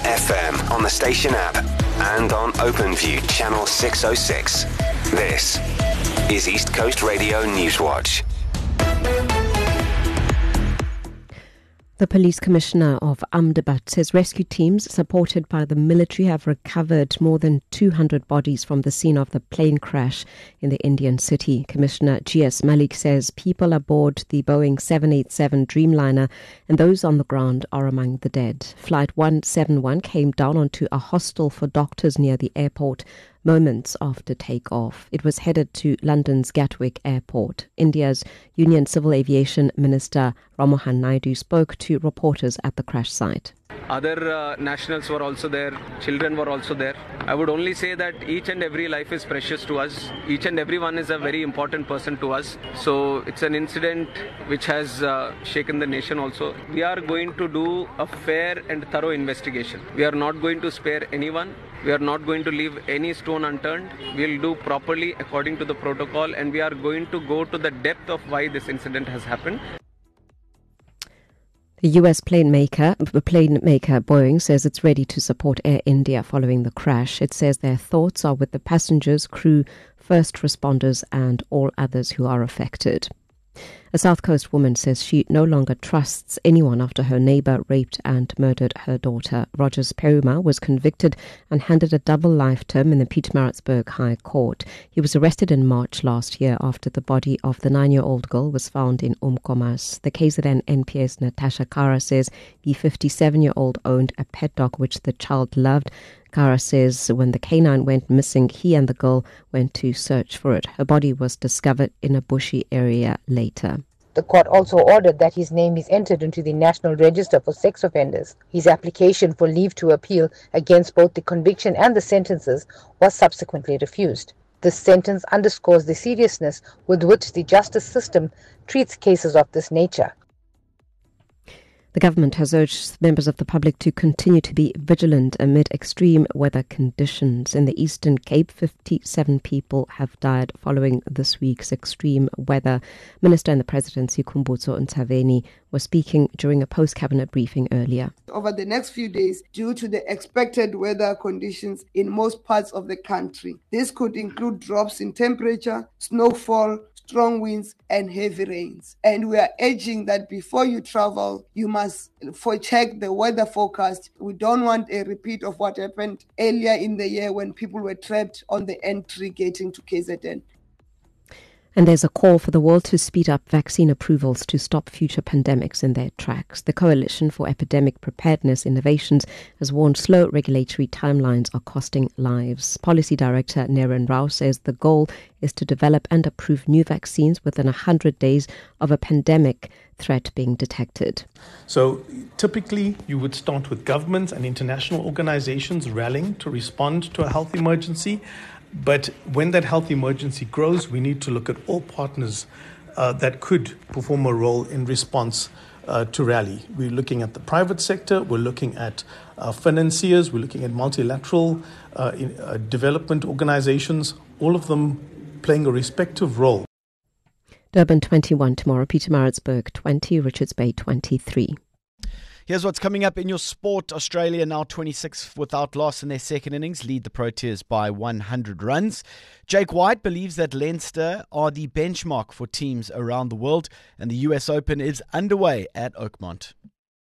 FM on the station app and on OpenView channel 606. This is East Coast Radio Newswatch. The police commissioner of Ahmedabad says rescue teams supported by the military have recovered more than 200 bodies from the scene of the plane crash in the Indian city. Commissioner G.S. Malik says people aboard the Boeing 787 Dreamliner and those on the ground are among the dead. Flight 171 came down onto a hostel for doctors near the airport moments after takeoff. It was headed to London's Gatwick Airport. India's Union Civil Aviation Minister Ramohan Naidu spoke to reporters at the crash site. Other nationals were also there, children were also there. I would only say that each and every life is precious to us. Each and everyone is a very important person to us. So it's an incident which has shaken the nation also. We are going to do a fair and thorough investigation. We are not going to spare anyone. We are not going to leave any stone unturned. We will do properly according to the protocol, and we are going to go to the depth of why this incident has happened. The US plane maker Boeing says it's ready to support Air India following the crash. It says their thoughts are with the passengers, crew, first responders and all others who are affected. A South Coast woman says she no longer trusts anyone after her neighbour raped and murdered her daughter. Rogers Peruma was convicted and handed a double life term in the Pietermaritzburg High Court. He was arrested in March last year after the body of the 9-year-old girl was found in Umkomaas. The KZN NPS Natasha Kara says the 57-year-old owned a pet dog which the child loved. Kara says when the canine went missing, he and the girl went to search for it. Her body was discovered in a bushy area later. The court also ordered that his name is entered into the National Register for Sex Offenders. His application for leave to appeal against both the conviction and the sentences was subsequently refused. This sentence underscores the seriousness with which the justice system treats cases of this nature. The government has urged members of the public to continue to be vigilant amid extreme weather conditions. In the Eastern Cape, 57 people have died following this week's extreme weather. Minister in the Presidency, Khumbudzo Ntshavheni, was speaking during a post-cabinet briefing earlier. Over the next few days, due to the expected weather conditions in most parts of the country, this could include drops in temperature, snowfall, strong winds and heavy rains. And we are urging that before you travel, you must check the weather forecast. We don't want a repeat of what happened earlier in the year when people were trapped on the N3 getting to KZN. And there's a call for the world to speed up vaccine approvals to stop future pandemics in their tracks. The Coalition for Epidemic Preparedness Innovations has warned slow regulatory timelines are costing lives. Policy Director Naren Rao says the goal is to develop and approve new vaccines within 100 days of a pandemic threat being detected. So typically you would start with governments and international organizations rallying to respond to a health emergency. But when that health emergency grows, we need to look at all partners that could perform a role in response to rally. We're looking at the private sector, we're looking at financiers, we're looking at multilateral development organizations, all of them playing a respective role. Durban 21 tomorrow, Pietermaritzburg 20, Richards Bay 23. Here's what's coming up in your sport. Australia now 26 without loss in their second innings, lead the Proteas by 100 runs. Jake White believes that Leinster are the benchmark for teams around the world, and the US Open is underway at Oakmont.